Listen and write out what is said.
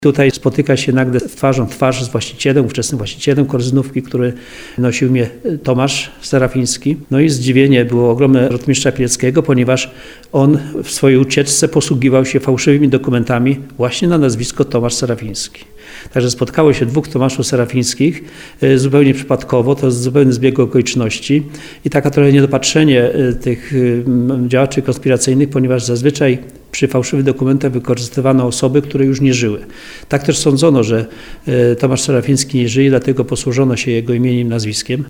Tutaj spotyka się nagle twarzą w twarz z właścicielem, ówczesnym właścicielem korzyznówki, który nosił imię Tomasz Serafiński. No i zdziwienie było ogromne rotmistrza Pileckiego, ponieważ on w swojej ucieczce posługiwał się fałszywymi dokumentami właśnie na nazwisko Tomasz Serafiński. Także spotkało się dwóch Tomaszów Serafińskich zupełnie przypadkowo, to jest zupełny zbieg okoliczności i taka trochę niedopatrzenie tych działaczy konspiracyjnych, ponieważ zazwyczaj przy fałszywych dokumentach wykorzystywano osoby, które już nie żyły. Tak też sądzono, że Tomasz Serafiński nie żyje, dlatego posłużono się jego imieniem i nazwiskiem.